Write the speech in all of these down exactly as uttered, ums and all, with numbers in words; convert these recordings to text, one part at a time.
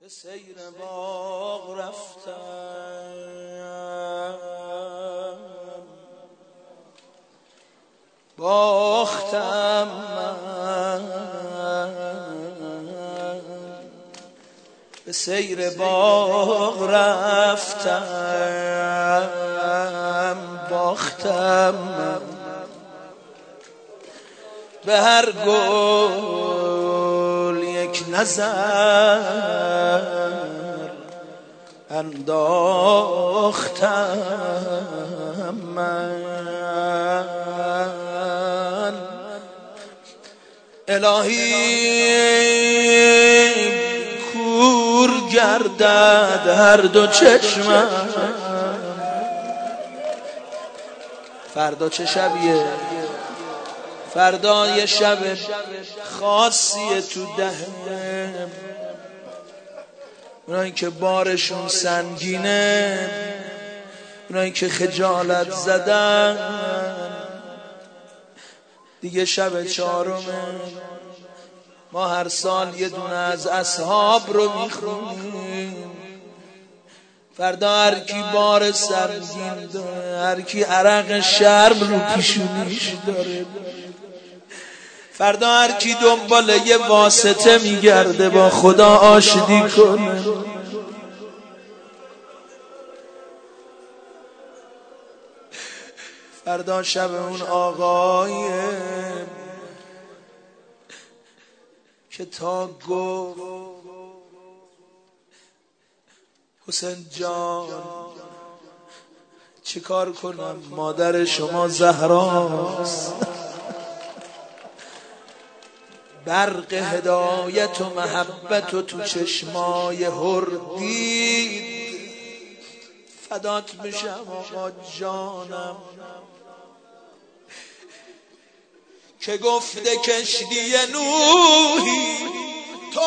به سیر باغ رفتم، باختم من به سیر باغ رفتم، باختم من به هر گل یک نظر انداختم من. الهی کور گردد هر دو چشمم، فردا چه شبیه؟ فردا یه شب خاصیه تو دهنم، اونایی که بارشون سنگینه، اونایی که خجالت زدن، دیگه شب چهارمه. ما هر سال یه دونه از اصحاب رو میخونیم، فردا هر کی بار سنگین داره، هر کی عرق شرم رو پیشونیش داره، فردا هر کی دنبال یه واسطه میگرده با خدا آشتی کنه، فردا شب اون آقایه که تا گفت حسین جان چه کار کنم، مادر شما زهراست، برق هدایت و محبت و تو چشمای هر دید، فدات میشم آقا جانم که گفته کشتی نوحی تو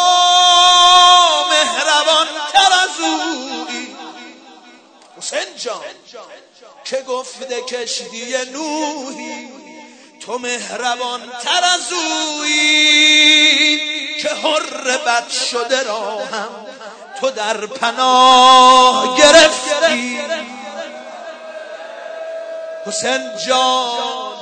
مهربان تر از اویی. حسین جان که گفته کشتی نوحی تو مهربان تر از اویی، که حر بد شده را هم تو در پناه گرفتی. حسین جان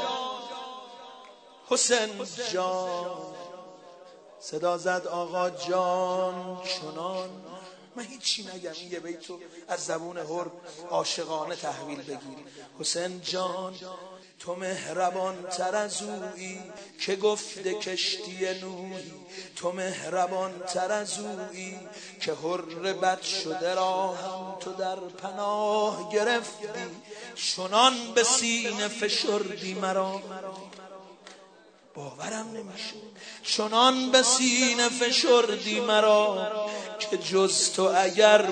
حسین جان صدا زد آقا جان چنان. من هیچی نگم، این یه بیتو از زبون هر عاشقانه تحویل بگیری. حسین جان تو مهربان تر از اویی که گفته کشتی نوحی، تو مهربان تر از اویی که حر بد شده را هم تو در پناه گرفتی. چنان به سینه فشردی مرا باورم نمیشه، چنان به سینه فشردی مرا که جز تو اگر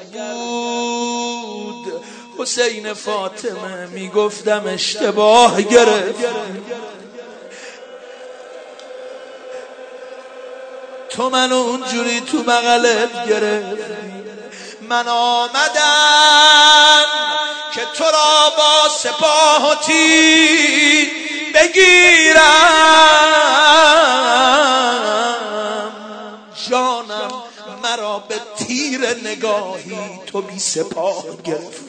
بود حسین فاطمه میگفتم اشتباه گرفت. تو منو اونجوری تو بغلت گرفت، من آمدم که تو را با سپاه و تیر بگیرم، جانم مرا به تیر نگاهی تو بی سپاه گرفت.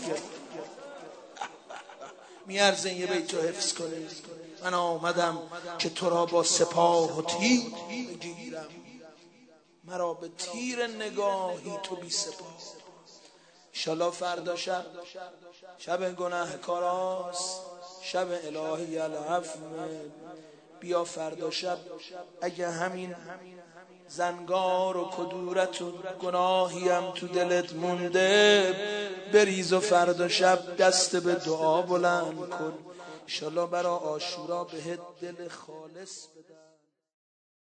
میارزه یه بیت رو حفظ کنید. من آمدم که تو را با سپاه و تیر بگیرم، مرا به تیر نگاهی تو بی سپاه. انشالله فردا شب شب گناهکاراست، شب الهی العفو. بیا فردا شب اگه همین زنگار و کدورت و گناهی هم تو دلت مونده بریز و فردا شب دست به دعا بلند کن، انشالله برا عاشورا بهت دل خالص